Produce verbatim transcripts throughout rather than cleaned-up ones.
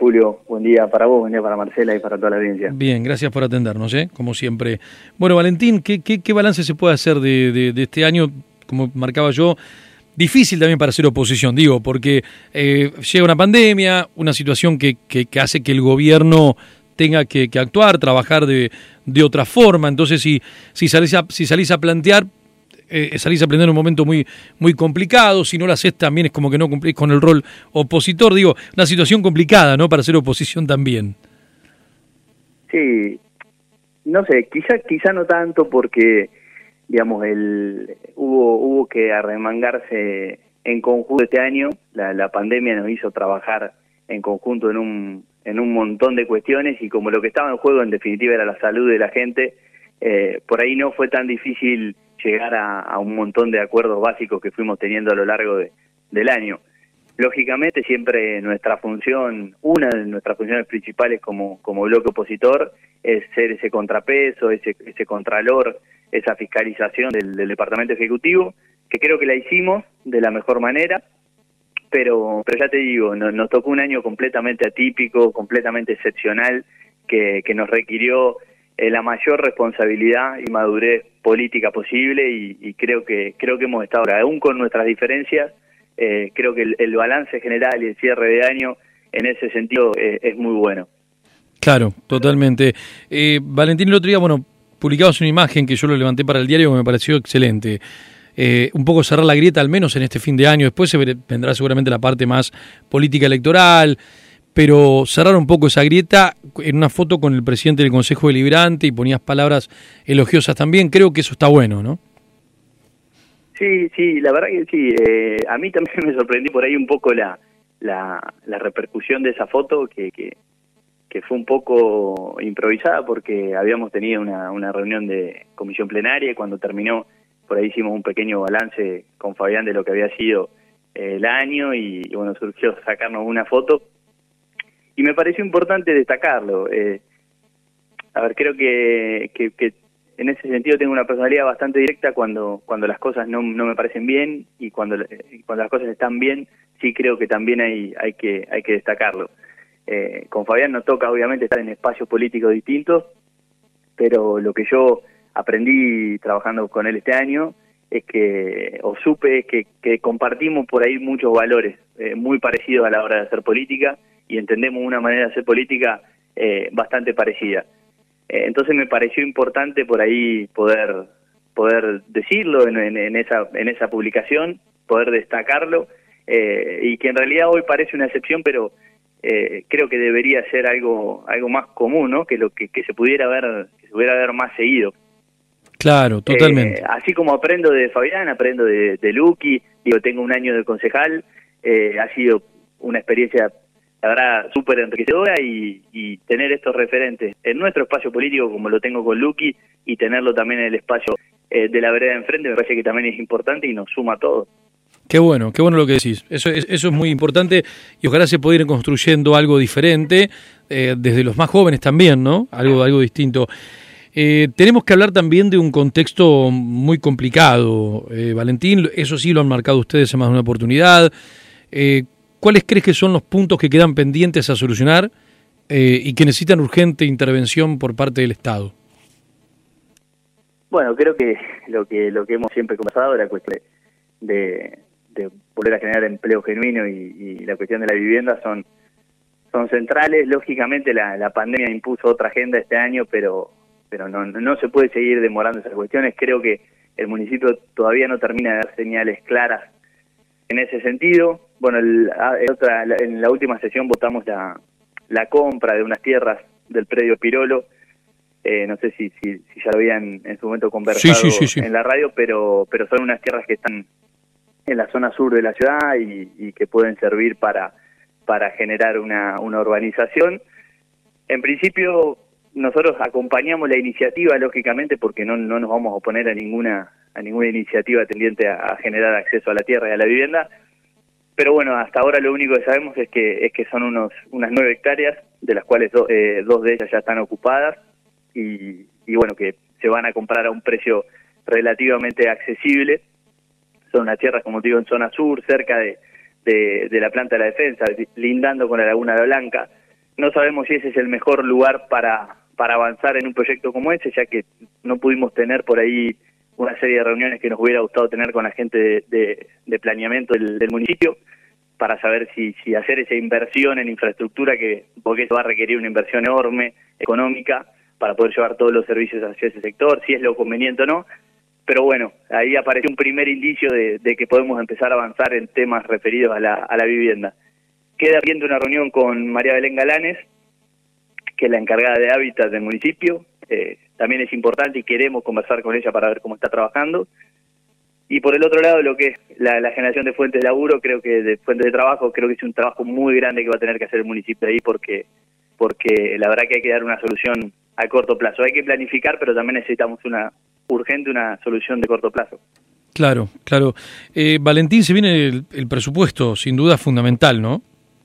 Julio? Buen día para vos, buen día para Marcela y para toda la audiencia. Bien, gracias por atendernos, ¿eh? Como siempre. Bueno, Valentín, ¿qué, qué, qué balance se puede hacer de, de, de este año? Como marcaba yo, difícil también para hacer oposición, digo, porque eh, llega una pandemia, una situación que, que, que hace que el gobierno tenga que, que actuar, trabajar de, de otra forma. Entonces, si, si, salís a, si salís a plantear, eh, salís a plantear en un momento muy, muy complicado. Si no lo hacés, también es como que no cumplís con el rol opositor. Digo, una situación complicada, ¿no?, para hacer oposición también. Sí, no sé, quizá, quizá no tanto porque, digamos, el hubo, hubo que arremangarse en conjunto este año. La, la pandemia nos hizo trabajar en conjunto en un en un montón de cuestiones, y como lo que estaba en juego en definitiva era la salud de la gente, eh, por ahí no fue tan difícil llegar a, a un montón de acuerdos básicos que fuimos teniendo a lo largo de, del año. Lógicamente siempre nuestra función, una de nuestras funciones principales como, como bloque opositor, es ser ese contrapeso, ese, ese contralor, esa fiscalización del, del Departamento Ejecutivo, que creo que la hicimos de la mejor manera. Pero, pero ya te digo, no, nos tocó un año completamente atípico, completamente excepcional, que, que nos requirió eh, la mayor responsabilidad y madurez política posible, y, y creo que creo que hemos estado, aún con nuestras diferencias, eh, creo que el, el balance general y el cierre de año en ese sentido eh, es muy bueno. Claro, totalmente. Eh, Valentín, el otro día, bueno, publicabas una imagen que yo lo levanté para el diario que me pareció excelente. Eh, un poco cerrar la grieta, al menos en este fin de año. Después se vendrá seguramente la parte más política electoral, pero cerrar un poco esa grieta en una foto con el presidente del Consejo Deliberante, y ponías palabras elogiosas también. Creo que eso está bueno, ¿no? Sí, sí, la verdad que sí. Eh, a mí también me sorprendió por ahí un poco la, la, la repercusión de esa foto, que, que, que fue un poco improvisada, porque habíamos tenido una, una reunión de comisión plenaria, y cuando terminó, por ahí hicimos un pequeño balance con Fabián de lo que había sido eh, el año, y, y bueno, surgió sacarnos una foto, y me pareció importante destacarlo. Eh, a ver, creo que, que, que en ese sentido tengo una personalidad bastante directa cuando cuando las cosas no, no me parecen bien, y cuando cuando las cosas están bien, sí creo que también hay hay que hay que destacarlo. Eh, con Fabián nos toca obviamente estar en espacios políticos distintos, pero lo que yo aprendí trabajando con él este año es que, o supe, que, que compartimos por ahí muchos valores eh, muy parecidos a la hora de hacer política, y entendemos una manera de hacer política eh, bastante parecida. Eh, entonces me pareció importante por ahí poder poder decirlo en, en, en esa en esa publicación, poder destacarlo, eh, y que en realidad hoy parece una excepción, pero eh, creo que debería ser algo algo más común, ¿no? Que lo que, que se pudiera ver que se pudiera ver más seguido. Claro, totalmente. Eh, así como aprendo de Fabián, aprendo de, de Luqui, digo, tengo un año de concejal, eh, ha sido una experiencia, la verdad, súper enriquecedora, y, y tener estos referentes en nuestro espacio político, como lo tengo con Luqui, y tenerlo también en el espacio eh, de la vereda de enfrente, me parece que también es importante y nos suma a todos. Qué bueno, qué bueno lo que decís. Eso es, eso es muy importante, y ojalá se pueda ir construyendo algo diferente, eh, desde los más jóvenes también, ¿no? Algo, algo distinto. Eh, tenemos que hablar también de un contexto muy complicado, eh, Valentín. Eso sí lo han marcado ustedes en más de una oportunidad. Eh, ¿Cuáles crees que son los puntos que quedan pendientes a solucionar eh, y que necesitan urgente intervención por parte del Estado? Bueno, creo que lo que lo que hemos siempre conversado era cuestión de, de volver a generar empleo genuino, y, y la cuestión de la vivienda son son centrales. Lógicamente la, la pandemia impuso otra agenda este año, pero pero no no se puede seguir demorando esas cuestiones. Creo que el municipio todavía no termina de dar señales claras en ese sentido. Bueno, el, el otra, en la última sesión votamos la, la compra de unas tierras del predio Pirolo. Eh, no sé si, si, si ya lo habían en su momento conversado sí, sí, sí, sí. en la radio, pero pero son unas tierras que están en la zona sur de la ciudad, y, y que pueden servir para para generar una, una urbanización. En principio, nosotros acompañamos la iniciativa, lógicamente, porque no, no nos vamos a oponer a ninguna a ninguna iniciativa tendiente a, a generar acceso a la tierra y a la vivienda. Pero bueno, hasta ahora lo único que sabemos es que es que son unos unas nueve hectáreas, de las cuales do, eh, dos de ellas ya están ocupadas, y, y bueno, que se van a comprar a un precio relativamente accesible. Son unas tierras, como te digo, en zona sur, cerca de, de, de la planta de la defensa, lindando con la Laguna de Blanca. no sabemos si ese es el mejor lugar para, para avanzar en un proyecto como ese, ya que no pudimos tener por ahí una serie de reuniones que nos hubiera gustado tener con la gente de, de, de planeamiento del, del municipio, para saber si, si hacer esa inversión en infraestructura, que porque eso va a requerir una inversión enorme, económica, para poder llevar todos los servicios hacia ese sector, si es lo conveniente o no. Pero bueno, ahí apareció un primer indicio de, de que podemos empezar a avanzar en temas referidos a la, a la vivienda. Queda pendiente una reunión con María Belén Galanes, que es la encargada de hábitat del municipio. Eh, también es importante y queremos conversar con ella para ver cómo está trabajando. Y por el otro lado, lo que es la, la generación de fuentes de laburo, creo que de fuentes de trabajo, creo que es un trabajo muy grande que va a tener que hacer el municipio ahí, porque, porque la verdad que hay que dar una solución a corto plazo. Hay que planificar, pero también necesitamos una urgente una solución de corto plazo. Claro, claro. Eh, Valentín, se viene el, el presupuesto, sin duda fundamental, ¿no?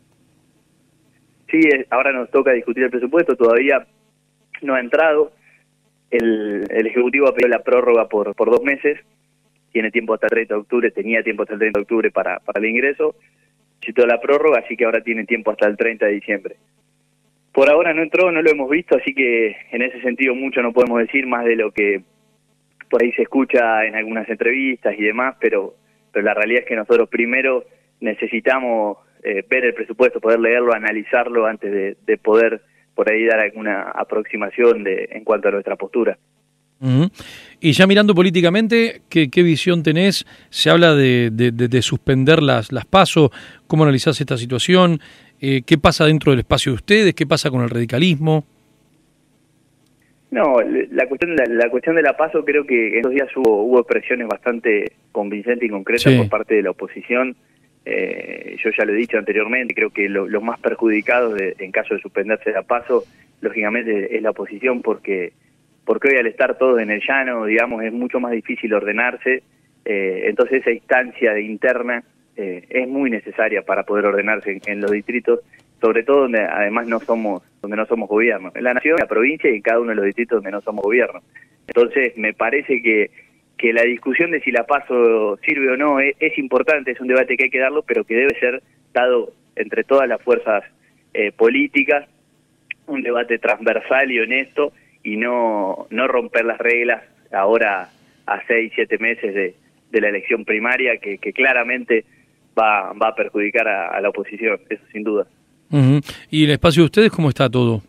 Sí, ahora nos toca discutir el presupuesto, todavía no ha entrado. El, el Ejecutivo ha pedido la prórroga por, por dos meses, tiene tiempo hasta el treinta de octubre, tenía tiempo hasta el treinta de octubre para, para el ingreso, citó la prórroga, así que ahora tiene tiempo hasta el treinta de diciembre. Por ahora no entró, no lo hemos visto, así que en ese sentido mucho no podemos decir, más de lo que por ahí se escucha en algunas entrevistas y demás, pero, pero la realidad es que nosotros primero necesitamos eh, ver el presupuesto, poder leerlo, analizarlo antes de, de poder por ahí dar alguna aproximación de en cuanto a nuestra postura. Uh-huh. Y ya mirando políticamente, ¿qué, qué visión tenés? Se habla de, de, de, de suspender las, las PASO. ¿Cómo analizás esta situación? Eh, ¿Qué pasa dentro del espacio de ustedes? ¿Qué pasa con el radicalismo? No, la cuestión, la, la cuestión de la PASO, creo que en estos días hubo, hubo expresiones bastante convincentes y concretas, sí, por parte de la oposición. Eh, yo ya lo he dicho anteriormente, creo que lo, los más perjudicados de, en caso de suspenderse la PASO, lógicamente es la oposición, porque porque hoy al estar todos en el llano, digamos, es mucho más difícil ordenarse. Eh, entonces esa instancia de interna eh, es muy necesaria para poder ordenarse en, en los distritos, sobre todo donde además no somos donde no somos gobierno, en la nación, en la provincia y en cada uno de los distritos donde no somos gobierno. Entonces me parece que que la discusión de si la PASO sirve o no es, es importante, es un debate que hay que darlo, pero que debe ser dado entre todas las fuerzas eh, políticas, un debate transversal y honesto, y no no romper las reglas ahora a seis, siete meses de, de la elección primaria, que, que claramente va, va a perjudicar a, a la oposición, eso sin duda. Uh-huh. ¿Y el espacio de ustedes cómo está todo?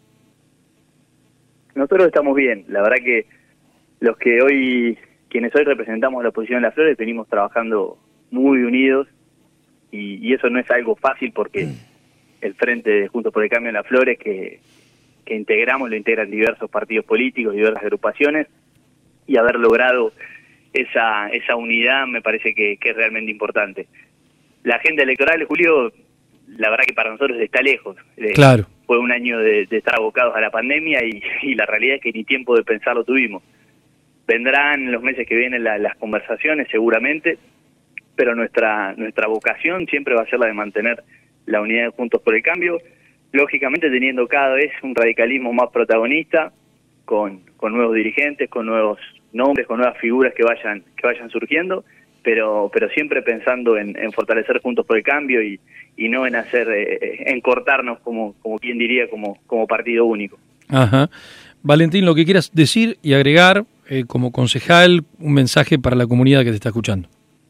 Nosotros estamos bien, la verdad que los que hoy, quienes hoy representamos la oposición de Las Flores, venimos trabajando muy unidos, y, y eso no es algo fácil, porque el Frente de Juntos por el Cambio en Las Flores, que que integramos, lo integran diversos partidos políticos, diversas agrupaciones, y haber logrado esa esa unidad me parece que, que es realmente importante. La agenda electoral, Julio, la verdad que para nosotros está lejos. Claro. Eh, fue un año de, de estar abocados a la pandemia y, y la realidad es que ni tiempo de pensarlo tuvimos. Vendrán los meses que vienen la, las conversaciones seguramente, pero nuestra nuestra vocación siempre va a ser la de mantener la unidad de Juntos por el Cambio, lógicamente teniendo cada vez un radicalismo más protagonista, con, con nuevos dirigentes, con nuevos nombres, con nuevas figuras que vayan que vayan surgiendo, pero pero siempre pensando en, en fortalecer Juntos por el Cambio y, y no en hacer eh, en cortarnos, como como quien diría, como como partido único. Ajá. Valentín, lo que quieras decir y agregar eh, como concejal, un mensaje para la comunidad que te está escuchando.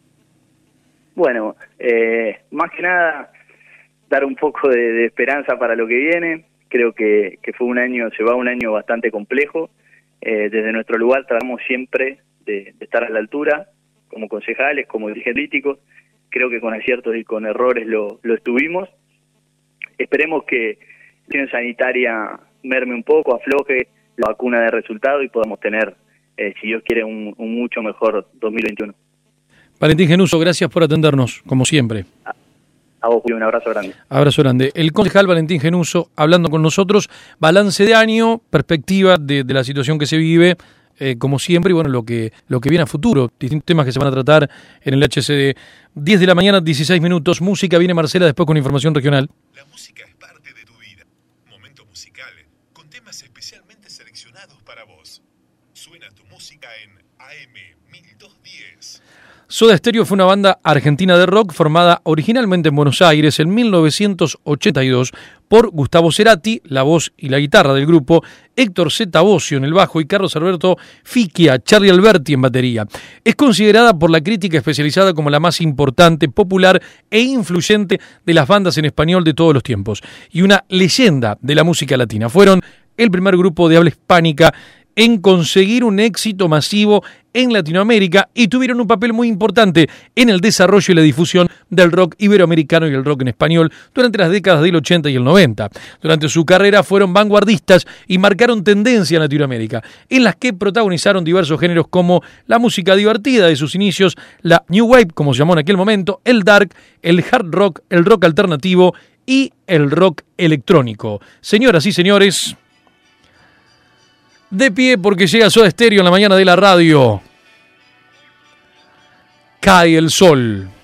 Bueno, eh, más que nada dar un poco de, de esperanza para lo que viene. Creo que, que fue un año, se va un año bastante complejo. Eh, desde nuestro lugar tratamos siempre de, de estar a la altura, como concejales, como dirigentes políticos. Creo que con aciertos y con errores lo, lo estuvimos. Esperemos que la situación sanitaria merme un poco, afloje, la vacuna de resultado y podamos tener, eh, si Dios quiere, un, un mucho mejor dos mil veintiuno. Valentín Genuso, gracias por atendernos, como siempre. A vos, Julio, un abrazo grande. Abrazo grande. El concejal Valentín Genuso hablando con nosotros, balance de año, perspectiva de, de la situación que se vive, eh, como siempre, y bueno, lo que lo que viene a futuro, distintos temas que se van a tratar en el H C D. diez de la mañana, dieciséis minutos, música, viene Marcela después con información regional. La música es parte de tu vida. Momento musical, con temas especialmente seleccionados para vos. Suena tu música en A M mil doscientos diez. Soda Stereo fue una banda argentina de rock formada originalmente en Buenos Aires en mil novecientos ochenta y dos por Gustavo Cerati, la voz y la guitarra del grupo, Héctor Zeta Bosio en el bajo y Carlos Alberto Ficchia, Charlie Alberti en batería. Es considerada por la crítica especializada como la más importante, popular e influyente de las bandas en español de todos los tiempos y una leyenda de la música latina. Fueron el primer grupo de habla hispánica en conseguir un éxito masivo en Latinoamérica y tuvieron un papel muy importante en el desarrollo y la difusión del rock iberoamericano y el rock en español durante las décadas del ochenta y el noventa. Durante su carrera fueron vanguardistas y marcaron tendencia en Latinoamérica, en las que protagonizaron diversos géneros como la música divertida de sus inicios, la New Wave, como se llamó en aquel momento, el dark, el hard rock, el rock alternativo y el rock electrónico. Señoras y señores, de pie porque llega Soda Stereo en la mañana de la radio. Cae el sol.